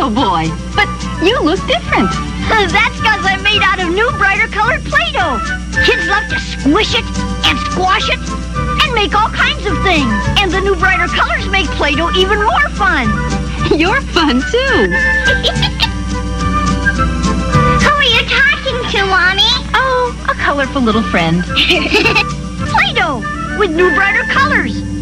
Play-Doh boy. But you look different. That's because I'm made out of new, brighter colored Play-Doh. Kids love to squish it and squash it and make all kinds of things. And the new, brighter colors make Play-Doh even more fun. You're fun, too. Who are you talking to, Mommy? Oh, a colorful little friend. Play-Doh with new, brighter colors.